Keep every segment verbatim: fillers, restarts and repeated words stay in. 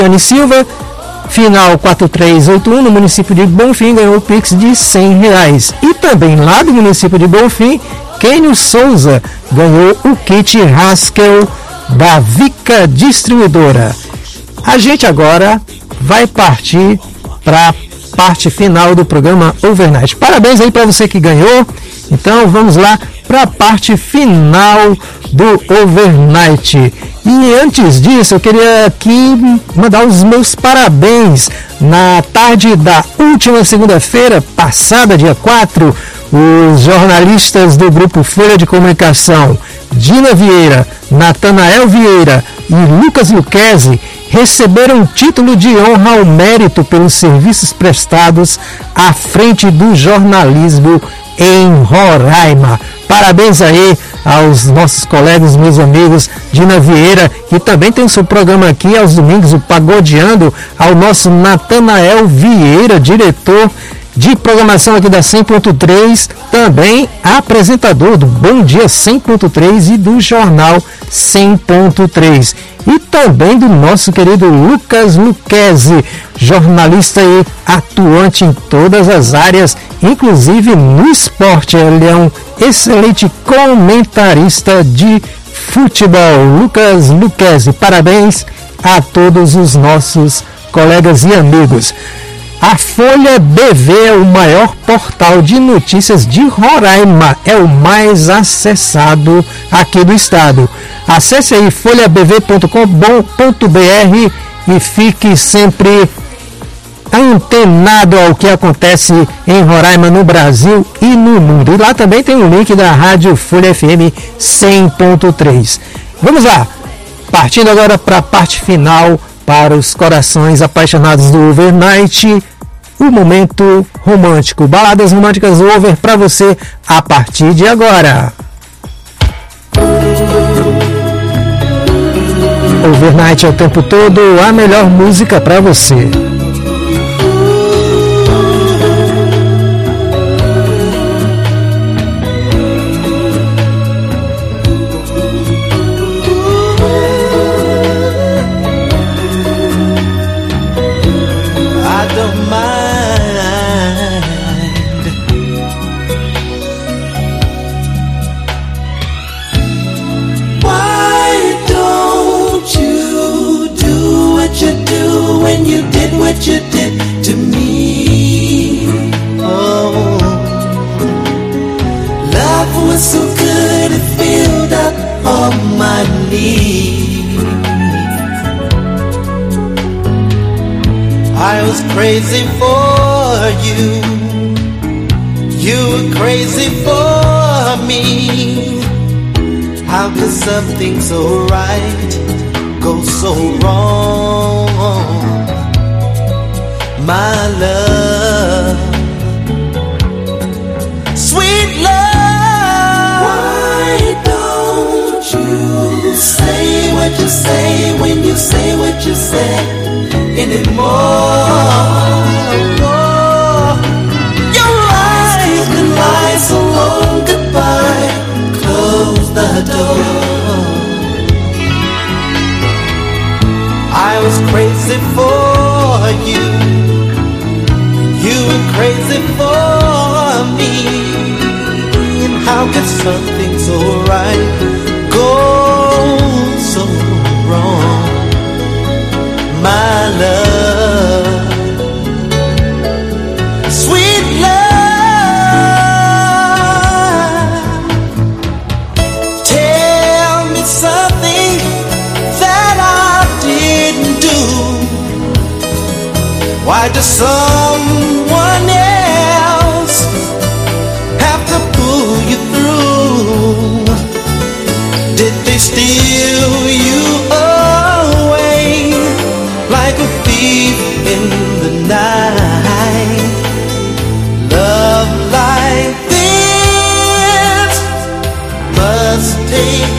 Dani Silva, final quatro três oito um, no município de Bonfim, ganhou o Pix de cem reais. E também lá do município de Bonfim, Kênio Souza ganhou o kit Haskell da Vica Distribuidora. A gente agora vai partir para a parte final do programa Overnight. Parabéns aí para você que ganhou. Então vamos lá para a parte final do Overnight. E antes disso, eu queria aqui mandar os meus parabéns. Na tarde da última segunda-feira passada, dia quatro, os jornalistas do Grupo Folha de Comunicação, Dina Vieira, Natanael Vieira e Lucas Luquezzi, receberam o título de honra ao mérito pelos serviços prestados à frente do jornalismo em Roraima. Parabéns aí aos nossos colegas, meus amigos, Dina Vieira, que também tem o seu programa aqui aos domingos, o Pagodeando, ao nosso Natanael Vieira, diretor de programação aqui da cem ponto três, também apresentador do Bom Dia cem ponto três e do Jornal cem ponto três. E também do nosso querido Lucas Luquezzi, jornalista e atuante em todas as áreas, inclusive no esporte. Ele é um excelente comentarista de futebol. Lucas Luquezzi, parabéns a todos os nossos colegas e amigos. A Folha B V é o maior portal de notícias de Roraima, é o mais acessado aqui do estado. Acesse aí folha b v ponto com ponto b r e fique sempre antenado ao que acontece em Roraima, no Brasil e no mundo. E lá também tem o link da Rádio Folha F M cem ponto três. Vamos lá, partindo agora para a parte final, para os corações apaixonados do Overnight, o momento romântico. Baladas românticas over para você a partir de agora. Overnight é o tempo todo a melhor música para você. You did to me. Oh, love was so good it filled up all my needs. I was crazy for you, you were crazy for me. How could something so right go so wrong? My love, sweet love. Why don't you say what you say when you say what you say anymore? Your eyes can lie so long goodbye. Close the door. I was crazy for you, you were crazy for me. And how could something so right go so wrong? My love, sweet love. Tell me something that I didn't do. Why does someone else have to pull you through? Did they steal you away like a thief in the night? Love like this must take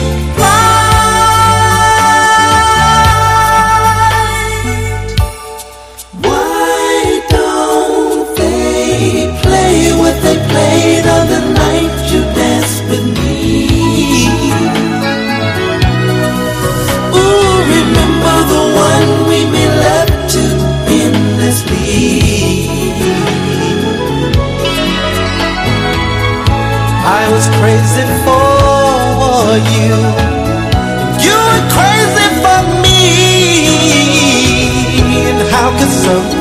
flight. Why don't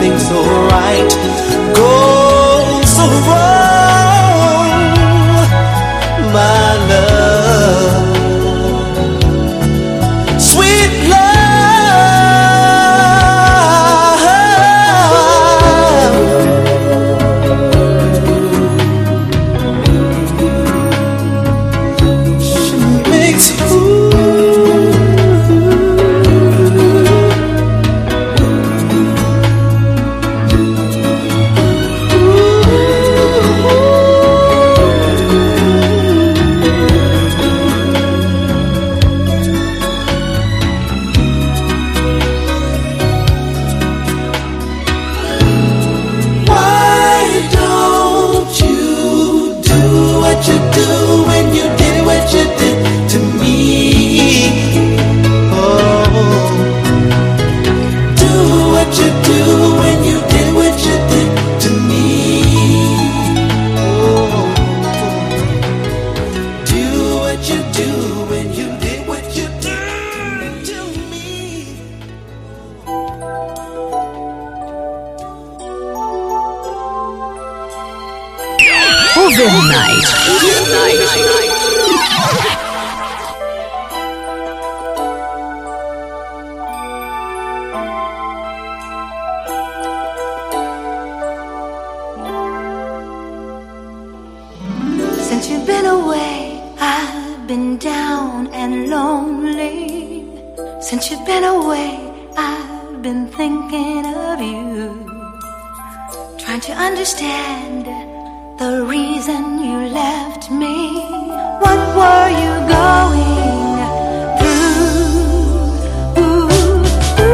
everything so right goes so wrong, my love, sweet love. She makes you do when you did what you did to me. Oh, do what you do when you did what you did to me. Oh, do what you do when you did what you did to me. Overnight. Since you've been away, I've been down and lonely. Since you've been away, I've been thinking of you, trying to understand the reason you left me. What were you going through? Ooh,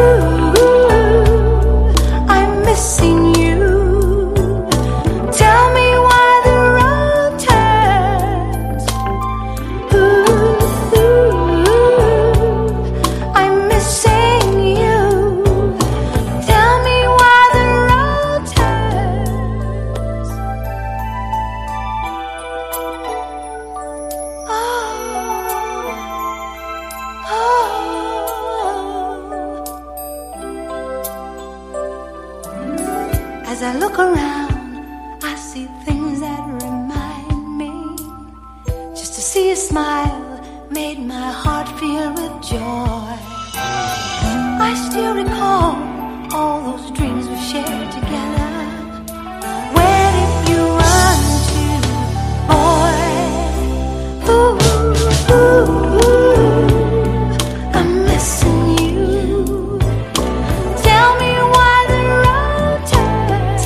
ooh, I'm missing you. Tell me why the road turns. Ooh, ooh, I'm missing you. Tell me why the road turns. As I look around, I see things that remind me. Just to see a smile made my heart feel with joy. I still recall all those dreams we shared together. Where did you run to, boy? Ooh, ooh, ooh, I'm missing you. Tell me why the road turns.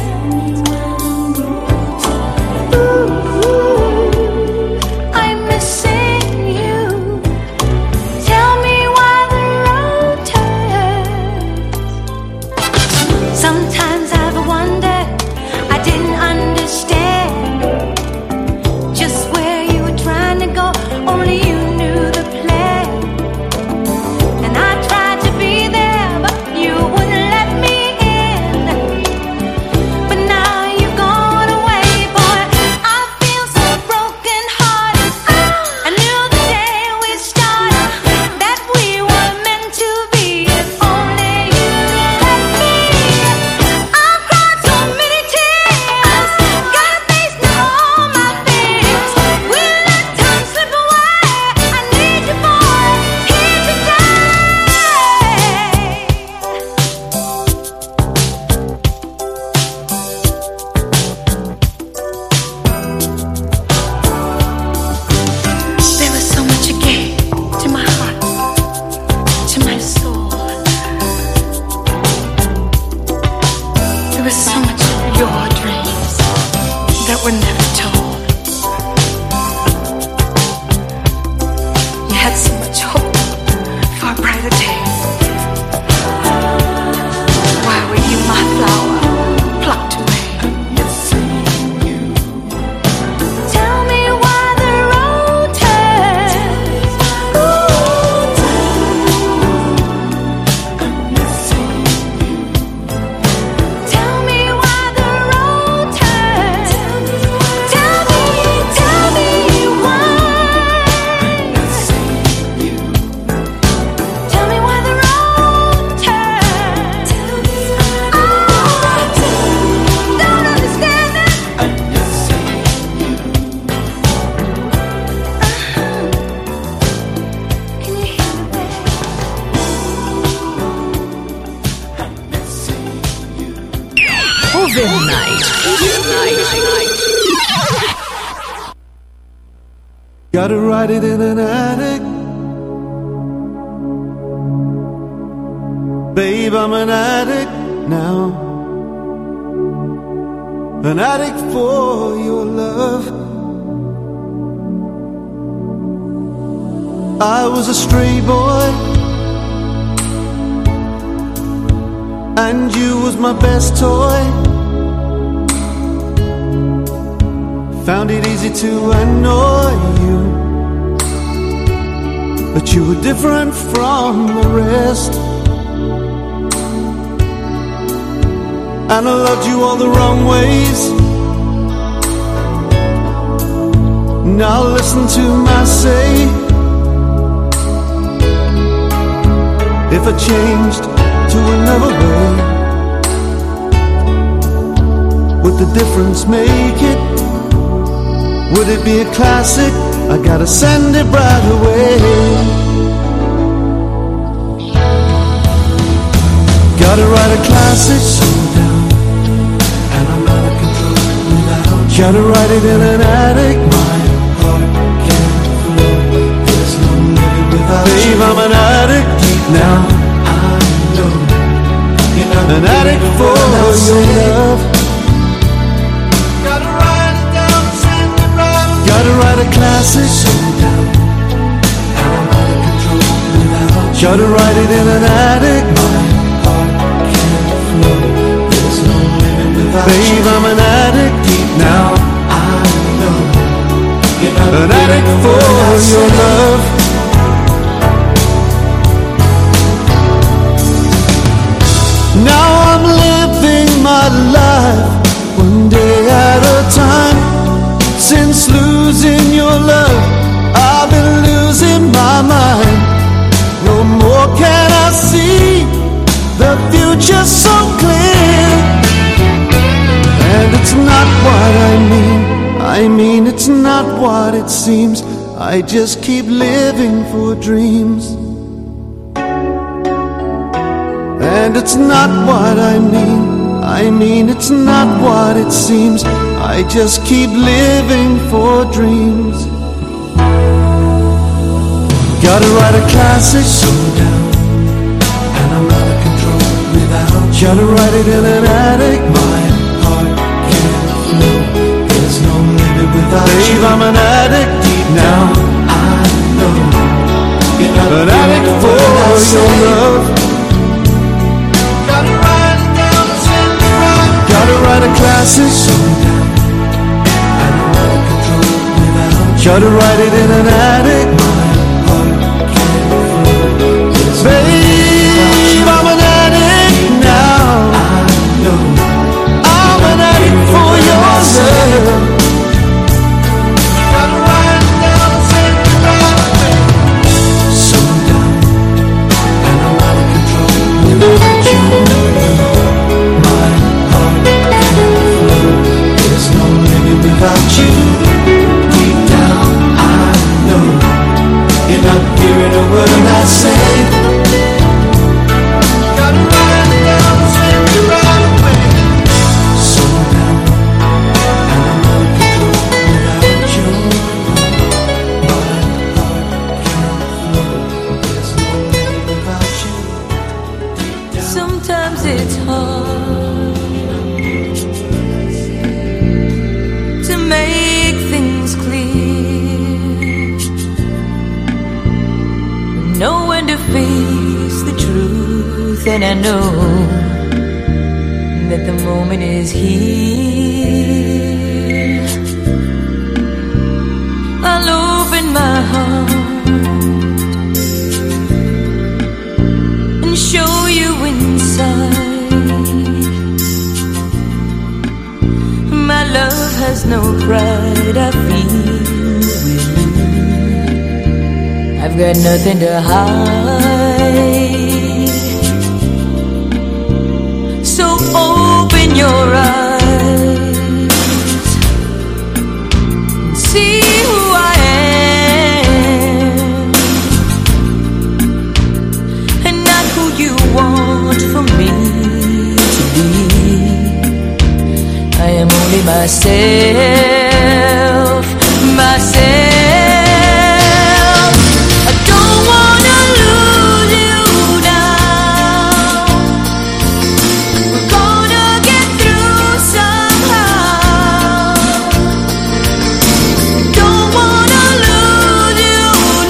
Ooh, ooh, I'm missing you. Tell me why the road turns. Sometimes I've wondered, I didn't understand just where you were trying to go. Only you knew the plan. And I tried to be there, but you wouldn't let me in. But now you've gone away, boy. I feel so broken hearted. I knew the day we started that we were meant to be. If only you let me. I've cried so many tears, got a face now on my face. We let time slip away. I need you, boy, here today. There was so much you gave to my heart, to my soul. There was so much of your dreams that were never told. You had so much hope for a brighter day. Why were you my flower plucked away? Tell me why the road turns. Ooh, tell me why the road turns. Tell Overnight. Gotta write it in an attic. Babe, I'm an addict now. An addict for your love. I was a stray boy, and you was my best toy. Found it easy to annoy you, but you were different from the rest. And I loved you all the wrong ways. Now listen to my say. If I changed to another way, would the difference make it? Would it be a classic? I gotta send it right away. Gotta write a classic, slow down, and I'm out of control without you. Gotta write it in an attic. My heart can't flow. There's no living without you. Babe, I'm an addict deep now. I know you're not an addict for your love. Gotta write it down, send it right away. Gotta write a classic, slow down, and I'm out of control without you. Gotta write it in an attic. Babe, I'm an addict deep now. I know you're not an addict for your love. Now I'm living my life one day at a time. Since losing your love, I've been losing my mind. No more can I see the future so clear. And it's not what I mean, I mean it's not what it seems. I just keep living for dreams. And it's not what I mean, I mean it's not what it seems. I just keep living for dreams. Gotta write a classic, slow down, and I'm out of control without you. Gotta write it in an attic. My heart can't flow. There's no limit without you. Babe, I'm an addict deep now. I know you're not an addict for your love. Gotta write it down, send it right. Gotta write a classic, slow down, and I'm out of control without you. Gotta write it in an attic. My heart can't flow. There's babe, I'm an addict now. I know I'm an addict for your love. Gotta write it down, send it right away. Slow down, and I'm out of control without you. My heart can't flow. There's no limit without you. Deep down, I know you're not hearing a word I say. Gotta write it down, send it right away. Slow down, and I'm out of control without you. My heart can't flow. There's no limit without you. Deep down, Sometimes it's hard to make things clear, know when to face the truth, and I know that the moment is here. I'll open my heart and show you inside. My love has no pride, I feel with you. I've got nothing to hide. So open your eyes and see who I am, and not who you want for me to be. myself, myself. I don't wanna lose you now. We're gonna get through somehow. Don't wanna lose you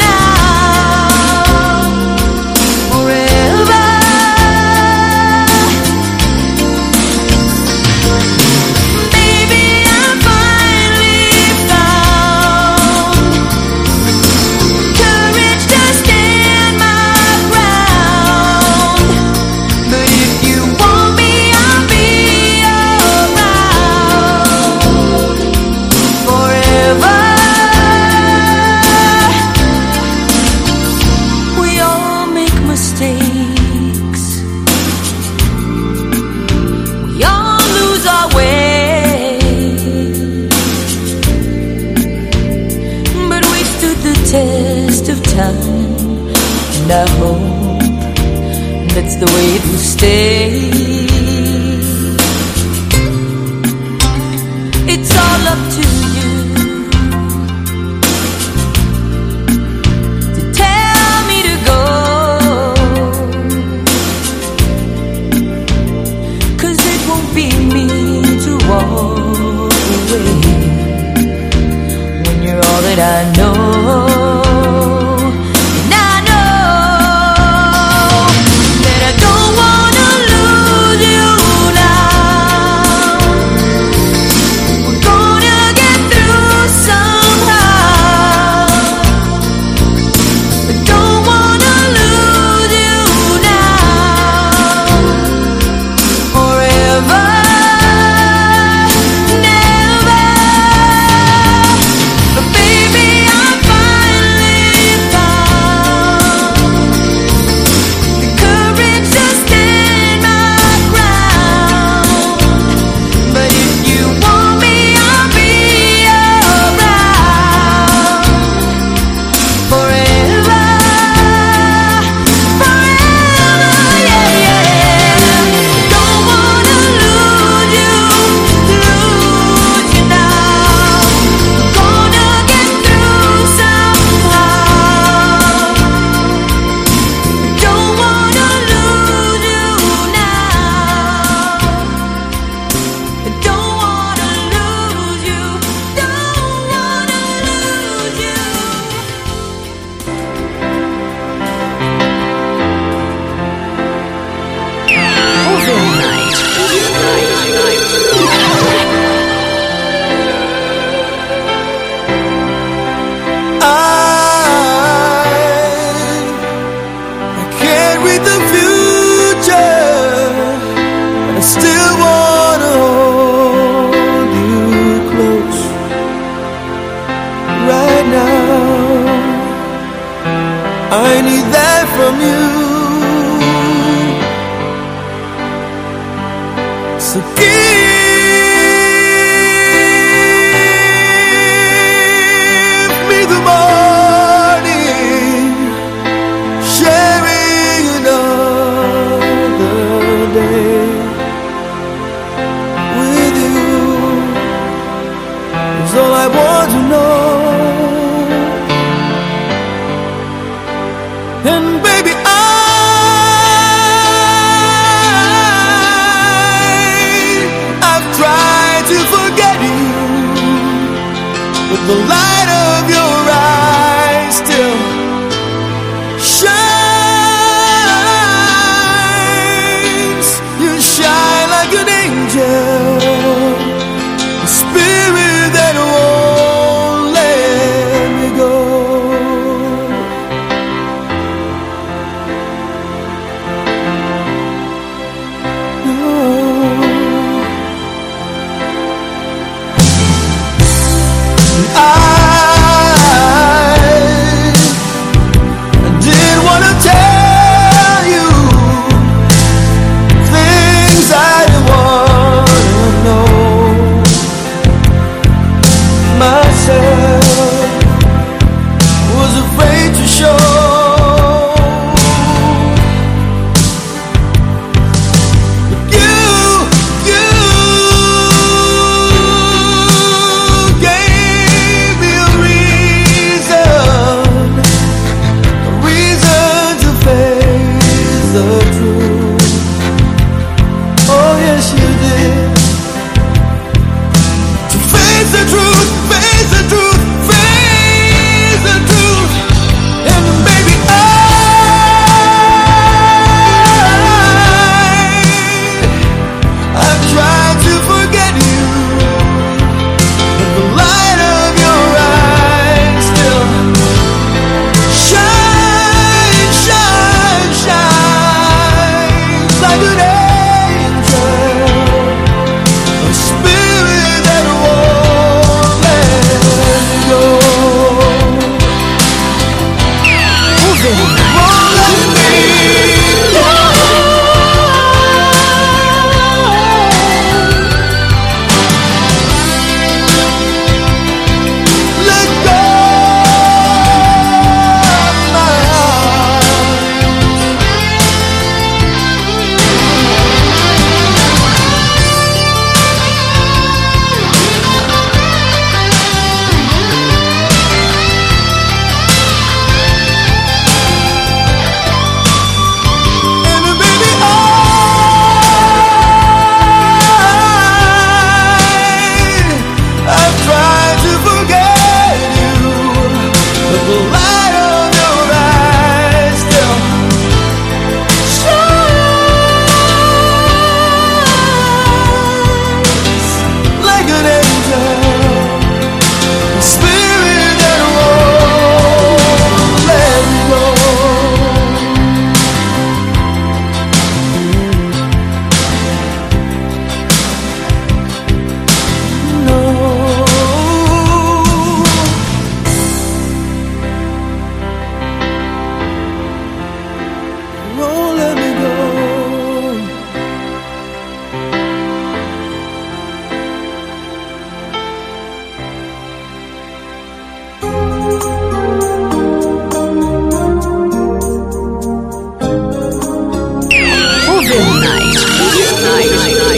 now. Forever. Maybe I'm finally found courage to stand my ground. But if you want me, I'll be around forever. We all make mistakes. We all lose our way. But we stood the test of time. And I hope that's the way it will stay. It's all up to you to tell me to go. 'Cause it won't be me to walk away when you're all that I know. And I know that I don't wanna lose you now. We're gonna get through somehow. I don't wanna lose you now. Forever, never. But baby, I'm finally found the courage to stand my ground. But if you want me, I'll be around forever, forever, yeah, yeah. Don't wanna lose you, lose you now. Gonna get through somehow. Don't wanna lose you now. Don't wanna lose you. Don't wanna lose you. I can't read the future, but I still wanna hold you close right now. I need that from you. So give me the morning, sharing another day with you is all I want to know. And baby, I I've tried to forget you, but the light of your eyes still shines. You shine like an angel, a spirit that won't let me go. No. I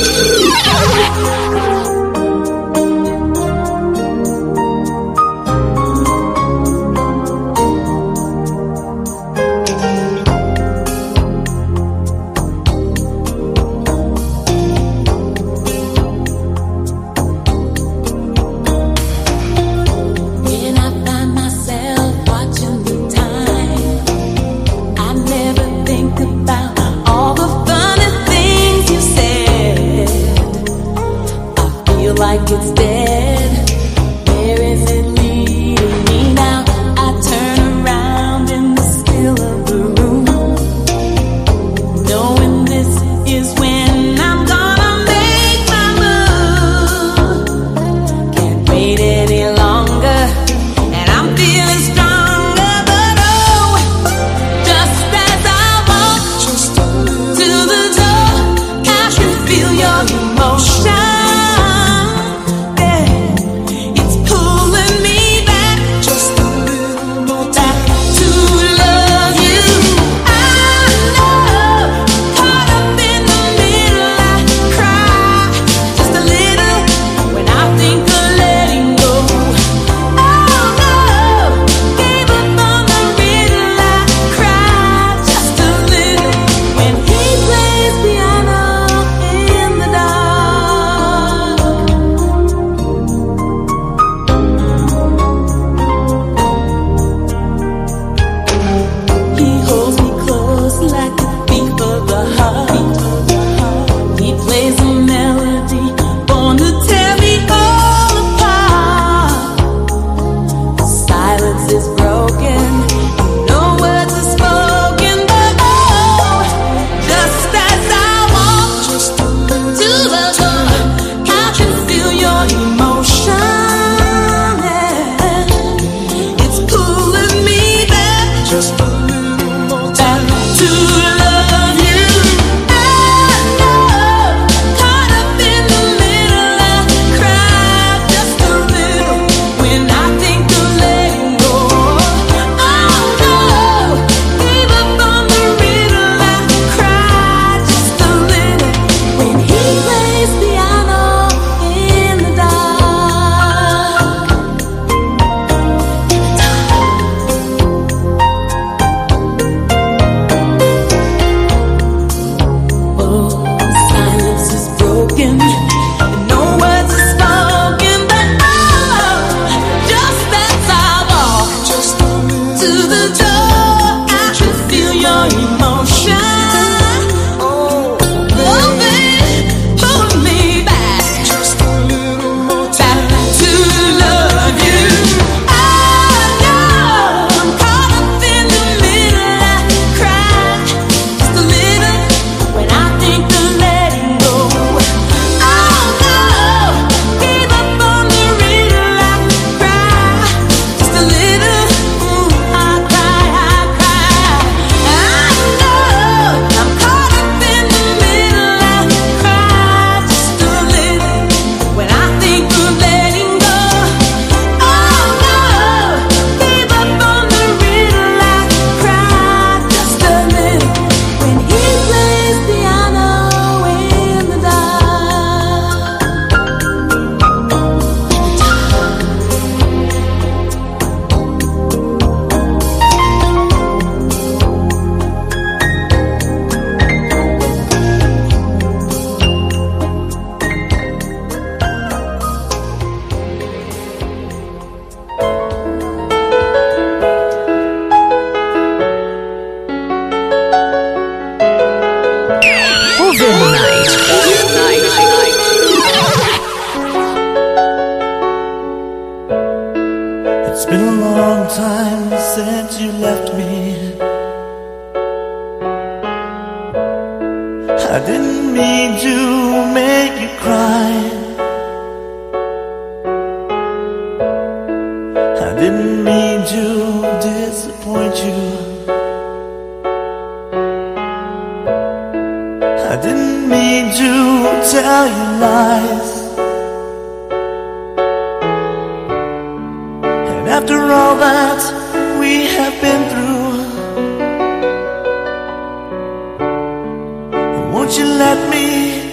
Tell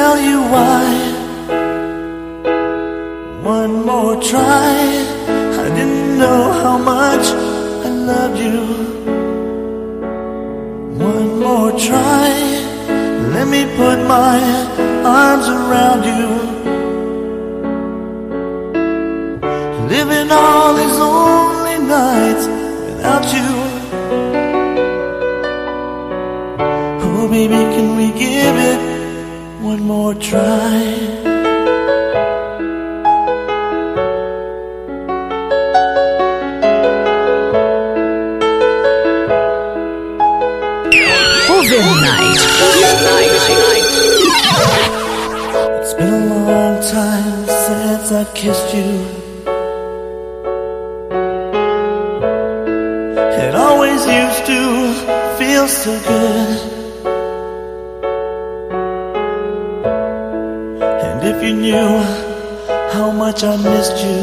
tell you why. One more try. I didn't know how much I loved you. One more try. Let me put my arms around you. Living all these lonely nights without you. Oh baby, can we give it one more try? Overnight. It's been a long time since I've kissed you. It always used to feel so good. And if you knew how much I missed you,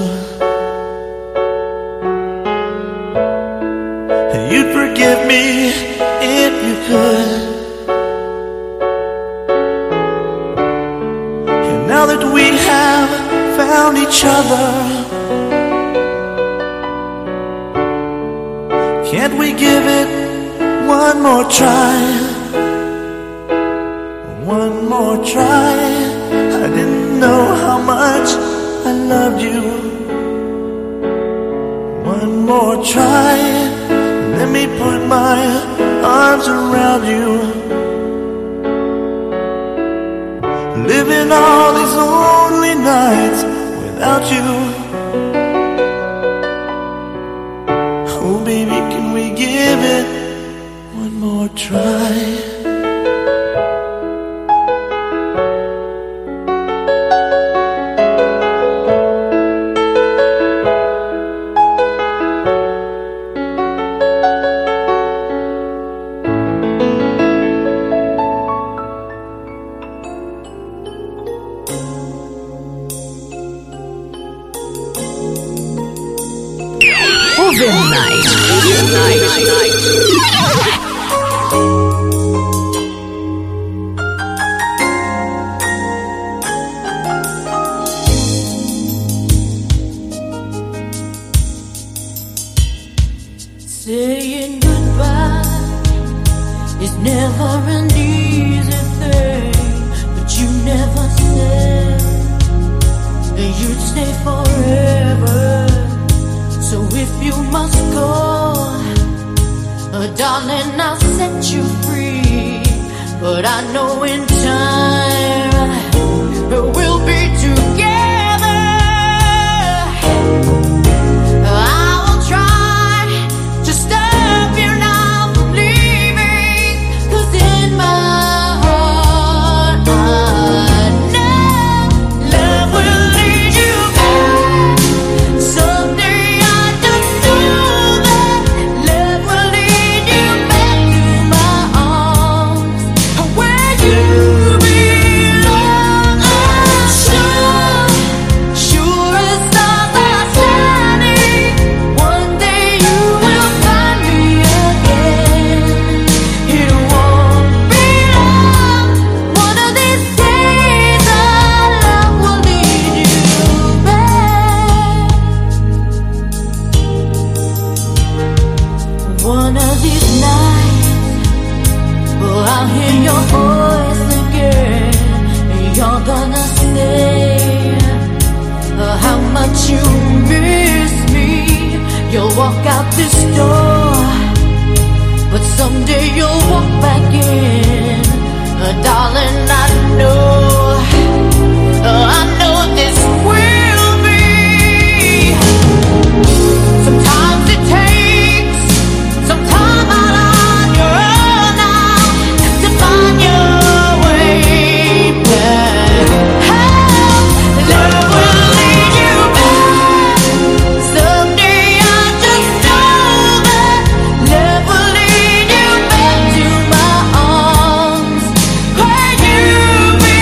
you'd forgive me if you could. And now that we have found each other, can't we give it one more try? One more try. I didn't know how much I loved you. One more try. Let me put my arms around you. Living all these lonely nights without you. Oh baby, can we give it one more try? Overnight. Saying goodbye is never an easy thing, but you never said that you'd stay forever. So if you must go, oh darling, I'll set you free. But I know in time we'll be together. I will try to stop you now from leaving, 'cause in my heart I know love will lead you back. Someday I just know that love will lead you back to my arms, where you belong. I'm sure, sure as stars are shining, one day you will find me again. It won't be long. One of these days our love will lead you back. One of these nights, oh, I'll hear your voice again, and you're gonna say uh, how much you miss me. You'll walk out this door, but someday you'll walk back in. Uh, darling, I know, uh, I know this will be. Sometimes it takes some time out on your own now to find your way back. Love will lead you back. Someday I just know that love will lead you back to my arms, where you belong.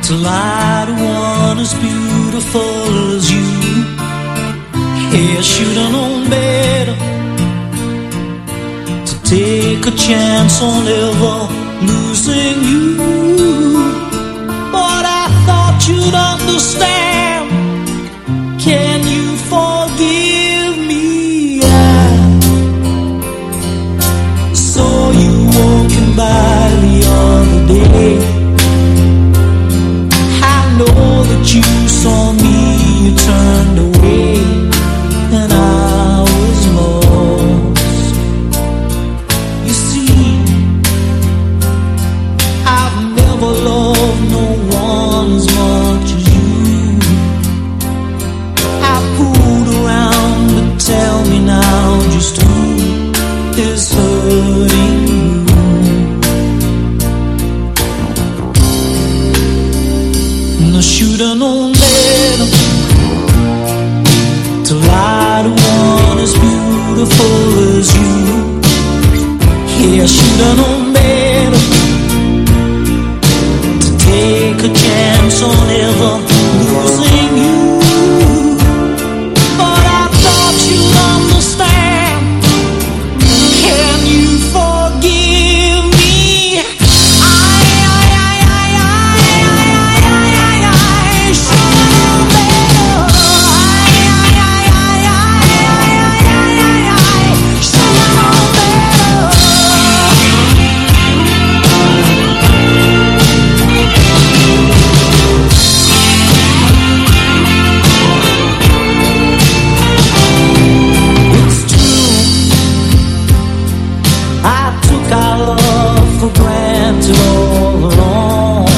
to lie to one as beautiful as you. Yeah, should've known better to take a chance on ever losing you. But I thought you'd understand. Can you forgive me? I saw you walking by the other day. I know that you saw me, you turned away, and I was lost. You see, I've never loved no one as much as you. I fooled around, but tell me now, just who is hurting you? And I should've known better to lie to one as beautiful as you. Yeah, I should've known better to take a chance on ever losing you. But I thought you'd understand. Can you forgive me? I, I, I, I, I, I, I, I, I should've known better. I, I, I, I, I, I, I, I should've known better. It's true, I took our love for granted all along,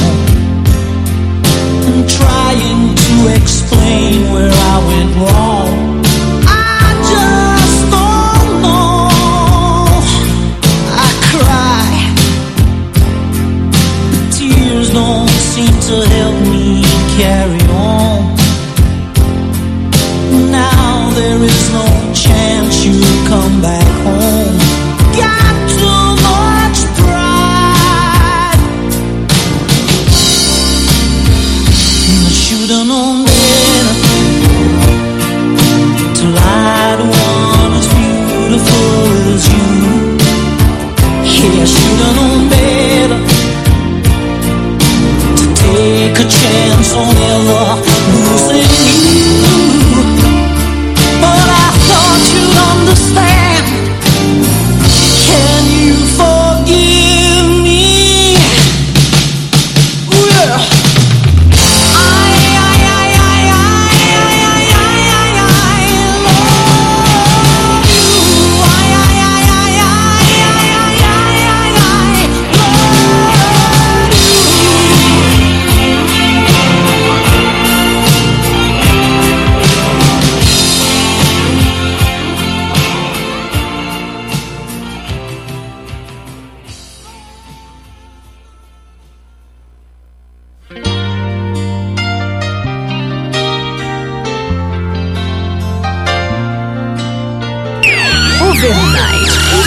and trying to explain where I went wrong. I just don't know. I cry, but tears don't seem to help me carry on. Now there is no chance you'll come back home. Got too much pride, and I should've known better to lie to one as beautiful as you. Yeah, I should've known better to take a chance on ever losing you. But I thought you'd understand. Can you forgive me? Ooh, yeah. I, I, I, I, I, I, I, I, I love you. I, I, I, I, I, I, I, I, I love Overnight.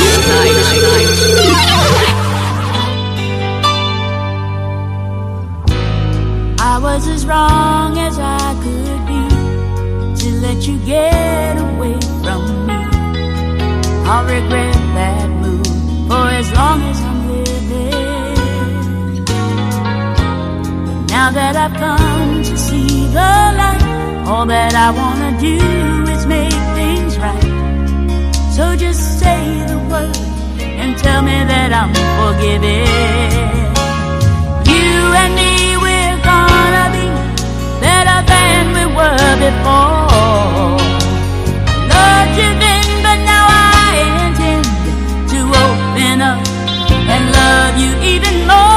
I was as wrong as I could be to let you get away from me. I'll regret that move for as long as I'm living. But now that I've come to see the light, all that I wanna do is make things right. So just say the word and tell me that I'm forgiven. You and me, we're gonna be better than we were before. Loved you then, but now I intend to open up and love you even more.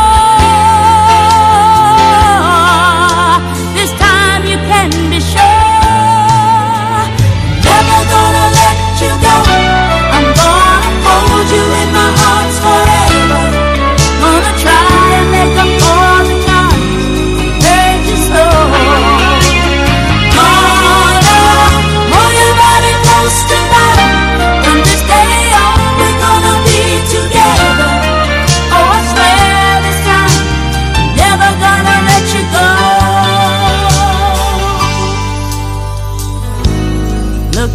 This time you can be sure, never gonna let you go. I'm gonna hold you in my arms forever. Gonna try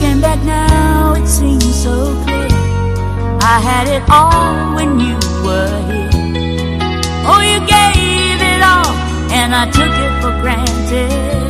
Looking back now, it seems so clear. I had it all when you were here. Oh, you gave it all, and I took it for granted.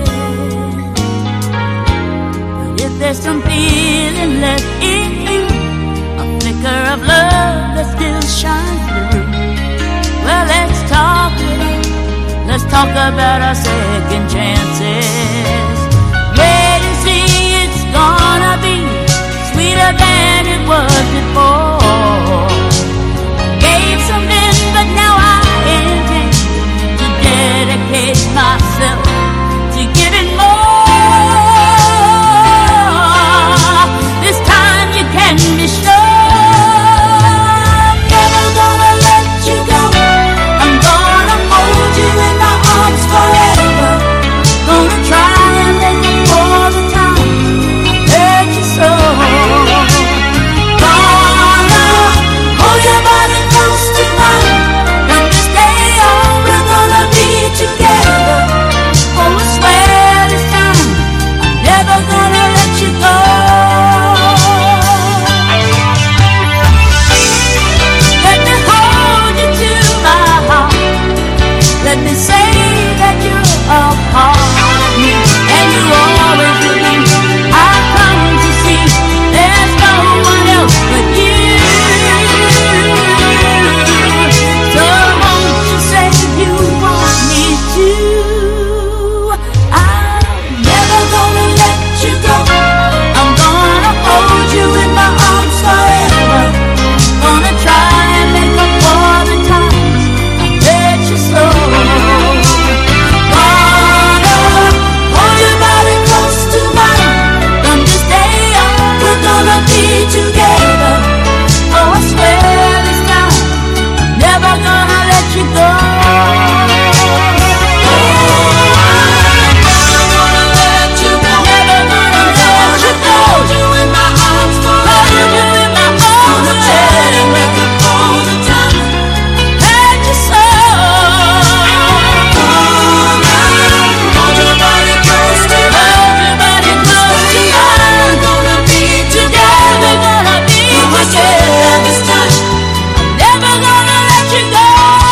But if there's some feeling left in you, a flicker of love that still shines through, well, let's talk it out. Let's talk about our second chances. Wait and see, it's gonna be sweeter than it was before. Gave some in, but now I intend to dedicate myself to giving more. This time you can be sure. Never gonna let you go. I'm gonna hold you in my arms forever. Gonna try and make up for the time I hurt you so. Gonna hold your body close to mine. When you stay on, we're gonna be together. Oh, I swear this time I'm never gonna let you go. Let me hold you to my heart. Let me say that you're a part of me, and you always will be. I've come to see there's no one else but you. So won't you say you want me to? I'm never gonna let you go. I'm gonna hold you in my arms forever. Gonna try and make up for the times I hurt you so. Gonna hold your body close to mine. From this day on, we're gonna be together. Oh, I swear this time, never gonna let you go. Never gonna let you go. Never gonna let you go. Hold you in my arms forever. Hold you in my arms forever. Gonna make up for the time hurt you so. Gonna hold your body close to mine. Hold your body close to mine. Gonna be together. Gonna be together this time. Never gonna let you go.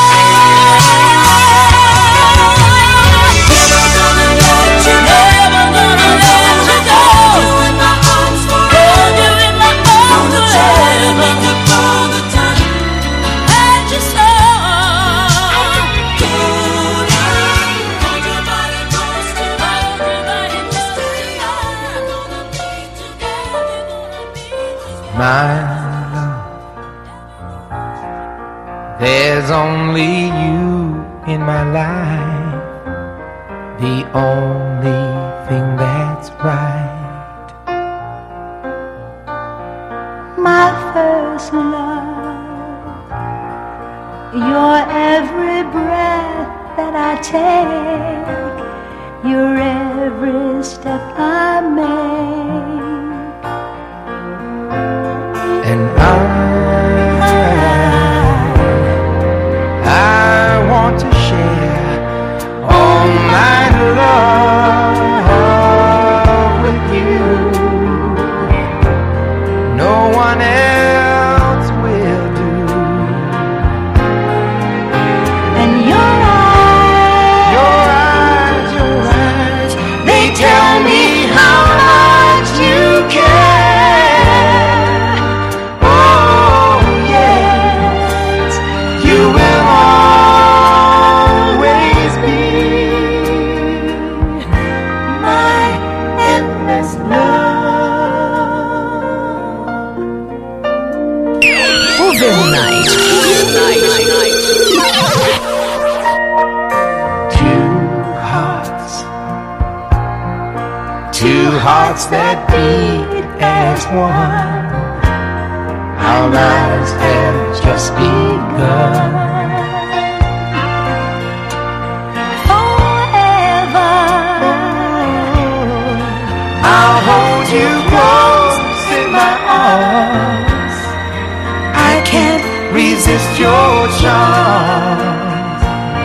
Never gonna let you go. Never gonna let you go. Hold you in my arms forever. Hold you in my arms forever. Make up for the time hurt you so. Gonna hold your body close to mine. Hold your body close to mine. Gonna be together. Gonna be together. My love, there's only you in my life, the only thing that's right. My first love, your every breath that I take, your every step I make, And I, I want to share all my love with you. No one else will do. and your eyes, Your eyes, your eyes, they tell me how much you care. Oh yes, you will always be my endless love. Overnight. two hearts, two hearts that beat as one. Our lives have just begun. Forever, I'll hold you close in my arms. I can't resist your charms.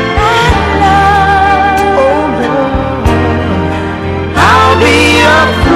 and love, Oh Lord, I'll be a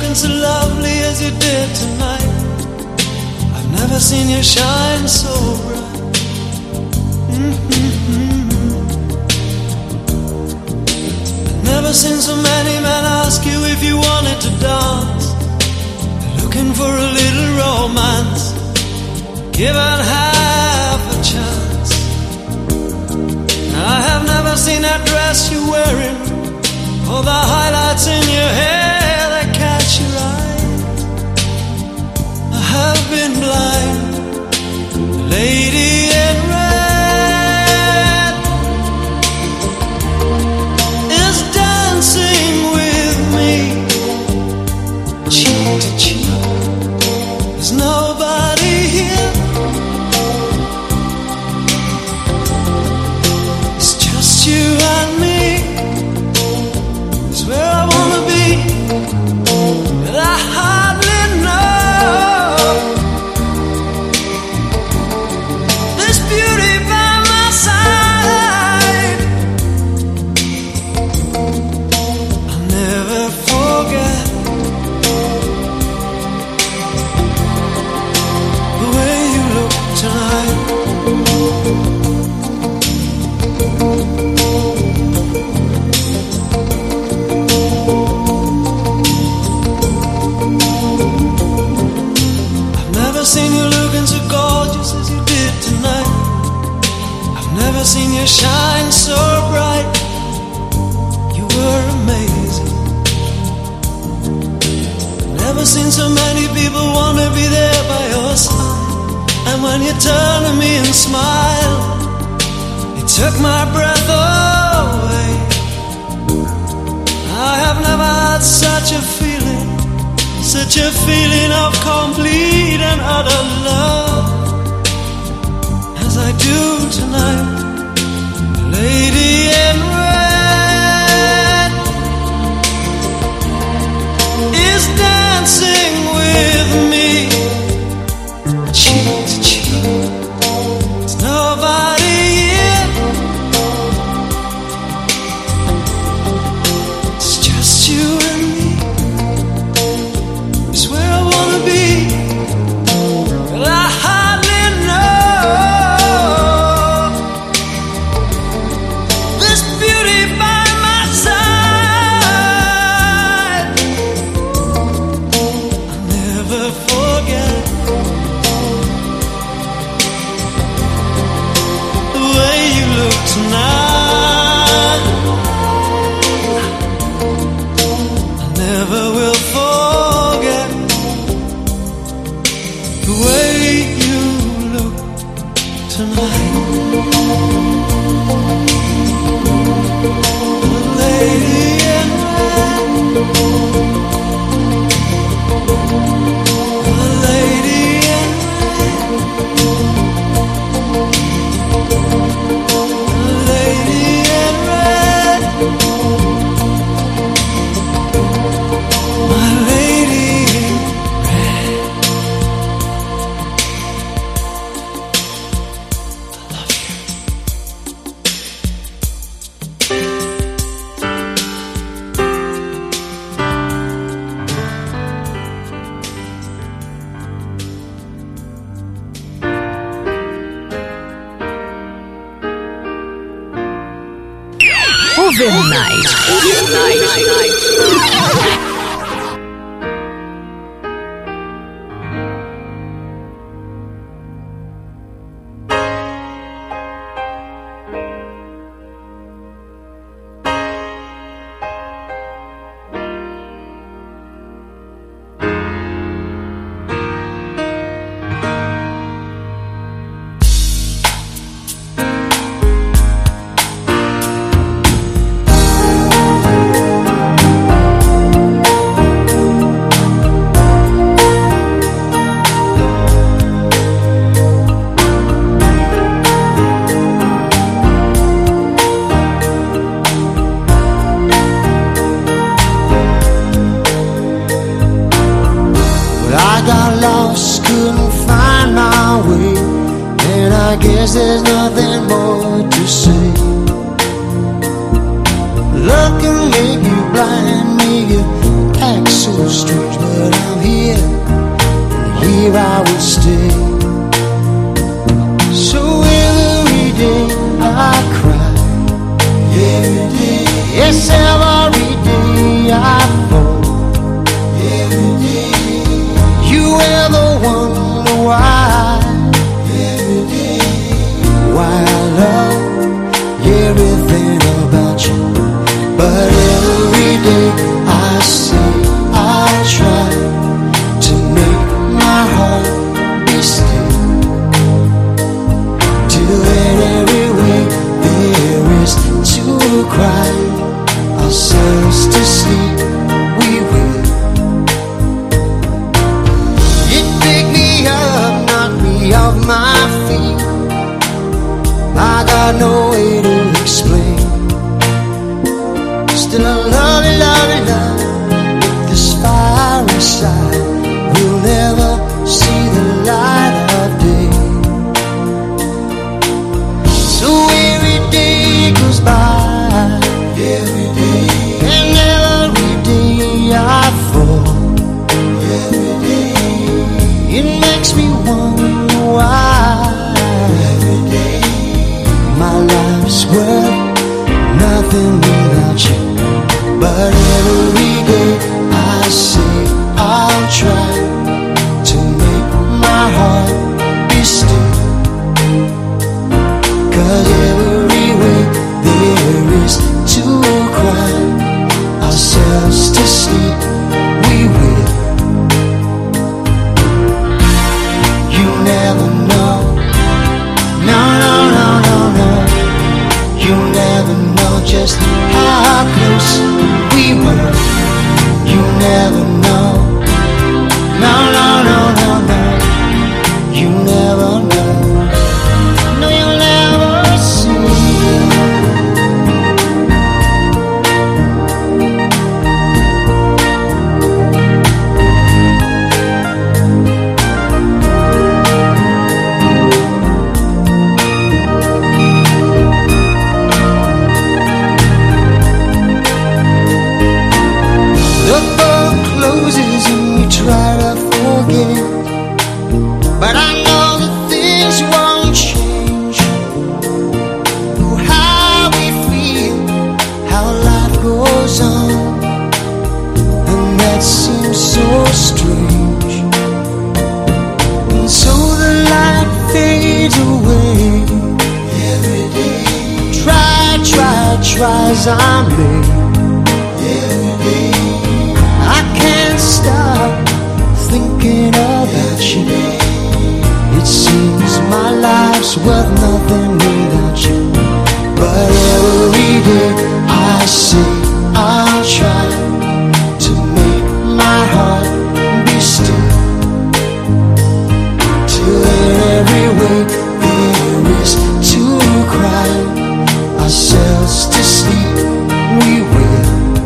looking so lovely as you did tonight. I've never seen you shine so bright. Mm-hmm. I've never seen so many men ask you if you wanted to dance. They're looking for a little romance, given half a chance. I have never seen that dress you're wearing, or the highlights in your hair that catch your eye. I have been blind. The lady in red is dancing with me, cheek to cheek. There's nobody here. It's just you and me. It's where I wanna be, but I hardly know this beauty by my side. I'll never forget the way you look tonight. I've never seen you looking so gorgeous as you did tonight. I've never seen you shine so bright. You were amazing. Never seen so many people want to be there by your side. And when you turn to me and smile, it took my breath away. I have never had such a feeling, such a feeling of complete and utter love as I do tonight. The lady in red is dancing with me, cheek to cheek. There's nobody here. It's just you and me. It's where I wanna be, but I hardly know this beauty by my side. I'll never forget the way you look tonight. I never will forget the way you look tonight. The lady in red, the lady in red, the lady in red, my lady in red. I love you. Overnight. guess there's nothing more to say. Love can make you blind, make you act so strange, but I'm here, and here I will stay. So every day I cry, every day, yes, every day I fall, every day. You ever wonder why, every day, why I love everything about you? But every day I say I'll try to make my heart be still, till in every way there is to cry ourselves to sleep. We will. It pick me up, knock me off my feet. I got no way to explain. Still I love you, love you, love with this fire inside. We'll never see the light of day. So every day goes by, every day, and every day I fall, every day. It makes me wonder why, every day, my life's worth nothing without you. But every day I say I'll try to make my heart be still, 'cause every way there is to cry ourselves to sleep. We will. You never know. No, no, no, no, no. You never know just how close we were. You never know. No, no, no, no, no. You never know. No, you'll never see. Try to forget, but I know that things won't change. Oh, how we feel, how life goes on, and that seems so strange. And so the light fades away every day. Try, try, try as I may. Every day I can't stop thinking about you. It seems my life's worth nothing without you. But every day I say I'll try to make my heart be still, till in every way there is to cry ourselves to sleep. We will.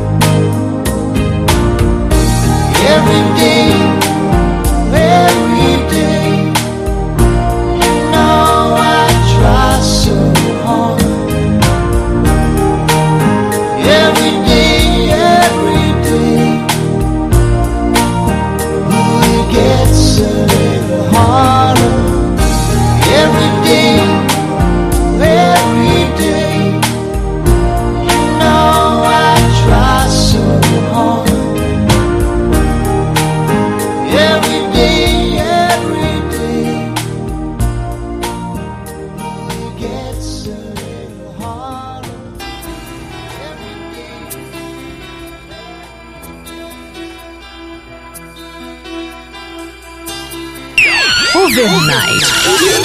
Every day, every day, you know I try so hard. Every day, every day, oh, it gets a little harder. Every day, every day, you know I try so hard. Every day, every day, it gets a little harder. Every day. Overnight.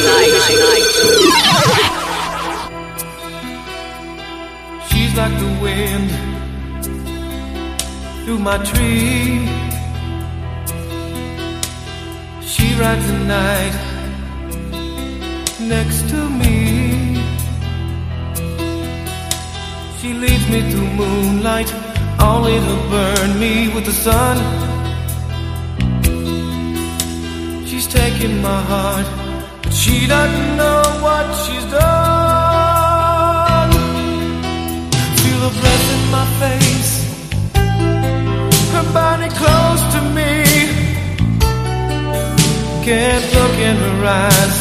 She's like the wind through my tree. She rides the night next to me. She leads me through moonlight, only to burn me with the sun. She's taking my heart, but she doesn't know what she's done. Feel her breath in my face, her body in her eyes.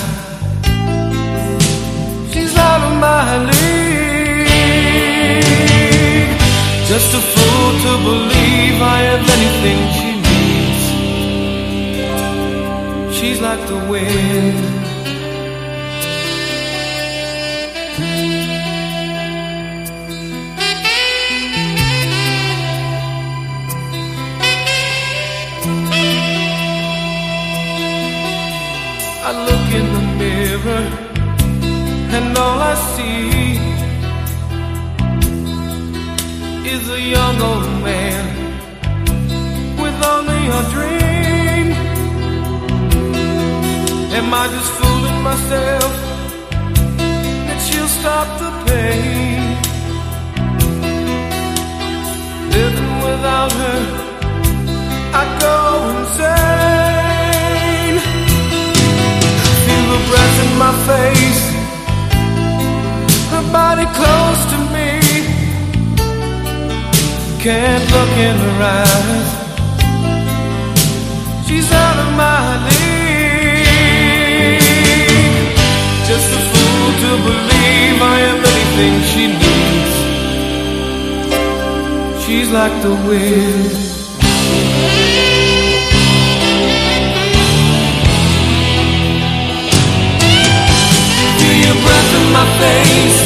She's out of my league. Just a fool to believe I have anything she needs. She's like the wind. I look in the mirror and all I see is a young old man with only a dream. Am I just fooling myself that she'll stop the pain? Living without her, I go insane. Feel her breath in my face, her body close to me. Can't look in her eyes. She's out of my league. Just a fool to believe I am anything she needs. She's like the wind. Feel your breath in my face,